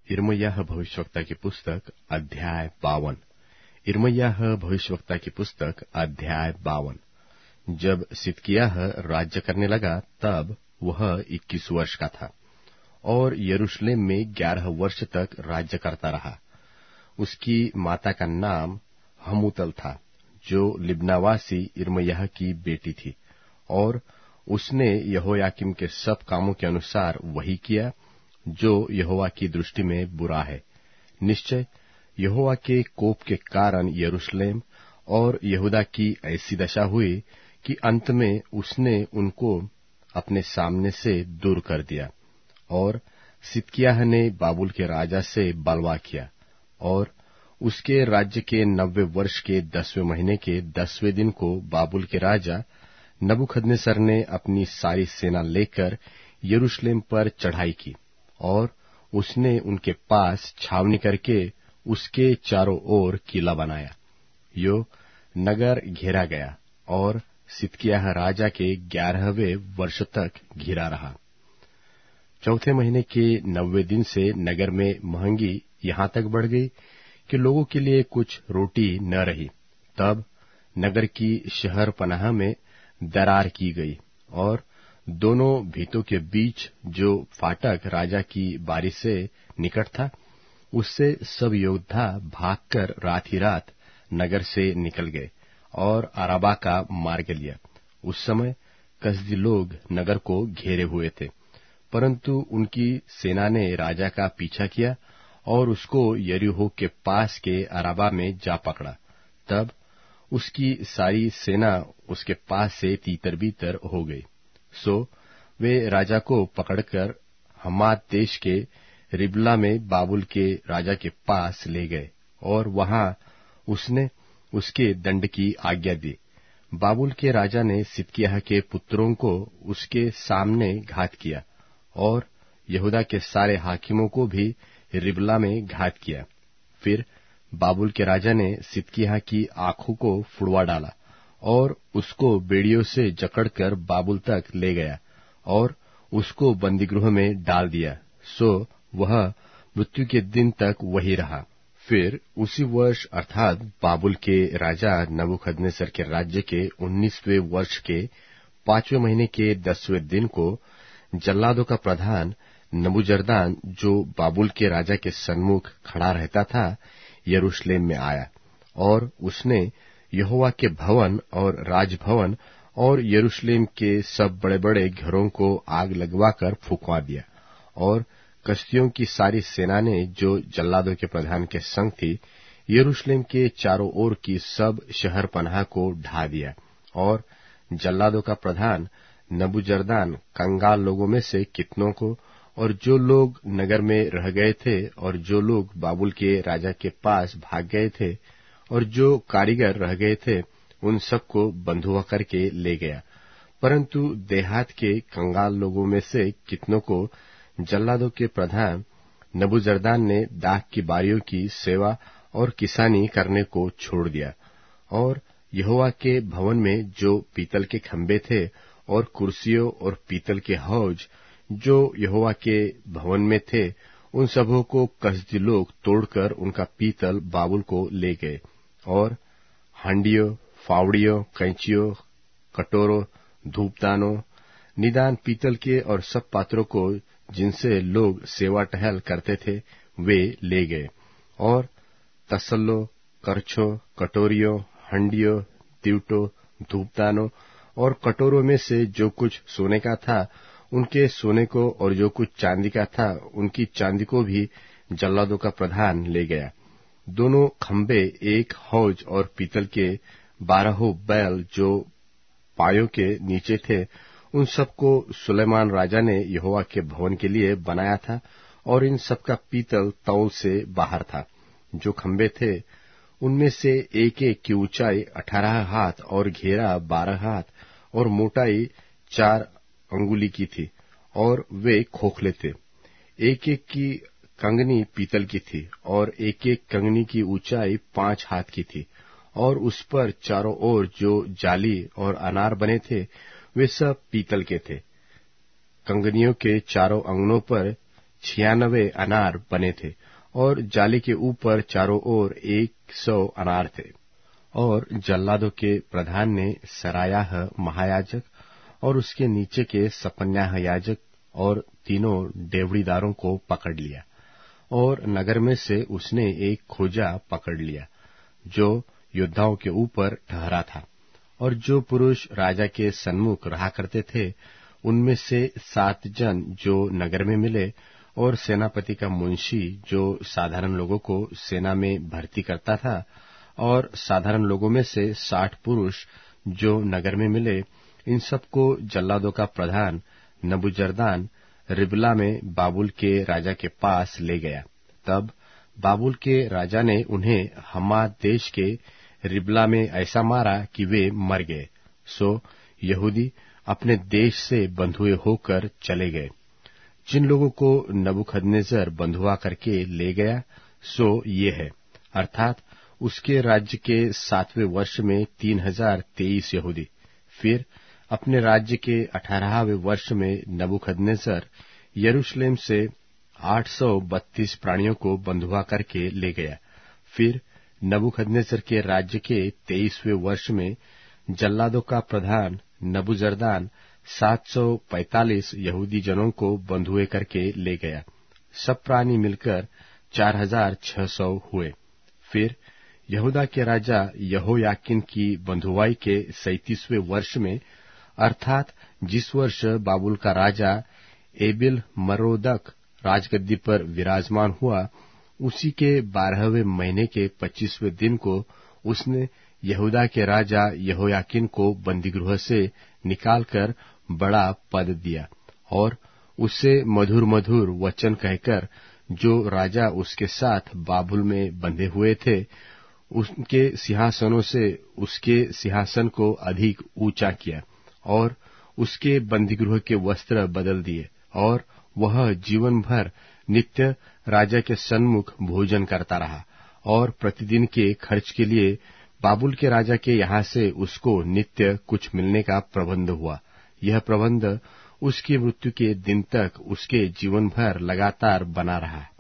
यिर्मयाह भविष्यवक्ता की पुस्तक अध्याय 52। यिर्मयाह भविष्यवक्ता की पुस्तक अध्याय 52। जब सिदकिय्याह राज्य करने लगा तब वह 21 वर्ष का था और यरूशलेम में 11 वर्ष तक राज्य करता रहा। उसकी माता का नाम हमूतल था, जो लिब्नावासी यिर्मयाह की बेटी थी, और उसने यहोयाकीम के सब कामों के अनुसार वही किया जो यहोवा की दृष्टि में बुरा है। निश्चय यहोवा के कोप के कारण यरूशलेम और यहूदा की ऐसी दशा हुई कि अंत में उसने उनको अपने सामने से दूर कर दिया। और सिदकिय्याह ने बाबुल के राजा से बलवा किया, और उसके राज्य के 90 वर्ष के 10वें महीने के 10वें दिन को बाबुल के राजा नबूकदनेस्सर ने अपनी सारी सेना लेकर यरूशलेम पर चढ़ाई की, और उसने उनके पास छावनी करके उसके चारों ओर किला बनाया। यो नगर घेरा गया और सिदकिय्याह राजा के 11वें वर्ष तक घिरा रहा। चौथे महीने के 90वें दिन से नगर में महंगी यहां तक बढ़ गई कि लोगों के लिए कुछ रोटी न रही। तब नगर की शहर पनाह में दरार की गई, और दोनों भीतों के बीच जो फाटक राजा की बारी से निकट था, उससे सब योद्धा भागकर रात ही रात नगर से निकल गए और अराबा का मार्ग लिया। उस समय कसदी लोग नगर को घेरे हुए थे, परंतु उनकी सेना ने राजा का पीछा किया और उसको यरीहो के पास के अराबा में जा पकड़ा। तब उसकी सारी सेना उसके पास से तीतर बीतर हो गई। सो वे राजा को पकड़कर हमात देश के रिबला में बाबुल के राजा के पास ले गए, और वहां उसने उसके दंड की आज्ञा दी। बाबुल के राजा ने सिदकिय्याह के पुत्रों को उसके सामने घात किया, और यहूदा के सारे हाकिमों को भी रिबला में घात किया। फिर बाबुल के राजा ने सिदकिय्याह की आंखों को फुड़वा डाला और उसको बेड़ियों से जकड़कर बाबुल तक ले गया और उसको बंदीगृह में डाल दिया। सो वह मृत्यु के दिन तक वही रहा। फिर उसी वर्ष अर्थात बाबुल के राजा नबूकदनेस्सर के राज्य के 19वें वर्ष के 5वें महीने के 10वें दिन को जल्लादों का प्रधान नबूजरदान, जो बाबुल के राजा के सन्मुख खड़ा रहता था, यरूशलेम में आया, और उसने यहोवा के भवन और राजभवन और यरूशलेम के सब बड़े बड़े घरों को आग लगवाकर फुकवा दिया। और कसदियों की सारी सेना ने, जो जल्लादों के प्रधान के संग थी, यरूशलेम के चारों ओर की सब शहर पनाह को ढा दिया। और जल्लादों का प्रधान नबूजरदान कंगाल लोगों में से कितनों को, और जो लोग नगर में रह गए थे, और जो लोग बाबुल के राजा के पास भाग गए थे, और जो कारीगर रह गए थे, उन सबको बंधुआ करके ले गया। परंतु देहात के कंगाल लोगों में से कितनों को जल्लादों के प्रधान नबूजरदान ने दाख की बारियों की सेवा और किसानी करने को छोड़ दिया। और यहोवा के भवन में जो पीतल के खंबे थे और कुर्सियों और पीतल के हौज जो यहोवा के भवन में थे, उन सबों को कसदी लोग तोड़कर उनका पीतल बाबुल को ले गए। और हांडियों, फावड़ियों, कैंचियों, कटोरों, धूपदानों, निदान पीतल के और सब पात्रों को जिनसे लोग सेवा टहल करते थे, वे ले गए। और तसल्लों, करछों, कटोरियों, हंडियों, दीवटों, धूपदानों और कटोरों में से जो कुछ सोने का था, उनके सोने को, और जो कुछ चांदी का था, उनकी चांदी को भी जल्लादों का प्रधान ले गया। दोनों खंबे, एक हौज और पीतल के 12 बैल जो पायों के नीचे थे, उन सबको सुलेमान राजा ने यहोवा के भवन के लिए बनाया था, और इन सबका पीतल तौल से बाहर था। जो खंबे थे, उनमें से एक एक की ऊंचाई 18 हाथ और घेरा 12 हाथ और मोटाई 4 अंगुली की थी, और वे खोखले थे। एक एक की कंगनी पीतल की थी, और एक एक कंगनी की ऊंचाई 5 हाथ की थी, और उस पर चारों ओर जो जाली और अनार बने थे, वे सब पीतल के थे। कंगनियों के चारों अंगनों पर 96 अनार बने थे और जाली के ऊपर चारों ओर 100 अनार थे। और जल्लादों के प्रधान ने सरायाह महायाजक और उसके नीचे के सपन्याह याजक और तीनों डेवड़ीदारों को पकड़ लिया, और नगर में से उसने एक खोजा पकड़ लिया जो योद्धाओं के ऊपर ठहरा था। और जो पुरुष राजा के सन्मुख रहा करते थे उनमें से 7 जन जो नगर में मिले, और सेनापति का मुंशी जो साधारण लोगों को सेना में भर्ती करता था, और साधारण लोगों में से 60 पुरुष जो नगर में मिले, इन सबको जल्लादों का प्रधान नबूजरदान रिबला में बाबुल के राजा के पास ले गया। तब बाबुल के राजा ने उन्हें हमात देश के रिबला में ऐसा मारा कि वे मर गए। सो यहूदी अपने देश से बंधुए होकर चले गए। जिन लोगों को नबूखदनेस्सर बंधुआ करके ले गया सो ये है, अर्थात उसके राज्य के 7वें वर्ष में 3023 यहूदी। फिर अपने राज्य के 18वें वर्ष में नबूखदनेस्सर यरूशलेम से 832 प्राणियों को बंधुआ करके ले गया। फिर नबूखदनेस्सर के राज्य के 23वें वर्ष में जल्लादों का प्रधान नबूजरदान 745 यहूदी जनों को बंधुए करके ले गया। सब प्राणी मिलकर 4600 हुए। फिर यहूदा के राजा यहोयाकीन की बंधुआई के 37वें वर्ष में, अर्थात जिस वर्ष बाबुल का राजा एबिल मरोदक राजगद्दी पर विराजमान हुआ, उसी के 12वें महीने के 25वें दिन को उसने यहूदा के राजा यहोयाकीन को बंदीगृह से निकालकर बड़ा पद दिया, और उससे मधुर मधुर वचन कहकर जो राजा उसके साथ बाबुल में बंधे हुए थे, उनके सिंहासनों से उसके सिंहासन को अधिक ऊंचा किया, और उसके बंदीगृह के वस्त्र बदल दिए, और वह जीवन भर नित्य राजा के सन्मुख भोजन करता रहा। और प्रतिदिन के खर्च के लिए बाबुल के राजा के यहाँ से उसको नित्य कुछ मिलने का प्रबंध हुआ। यह प्रबंध उसकी मृत्यु के दिन तक उसके जीवन भर लगातार बना रहा।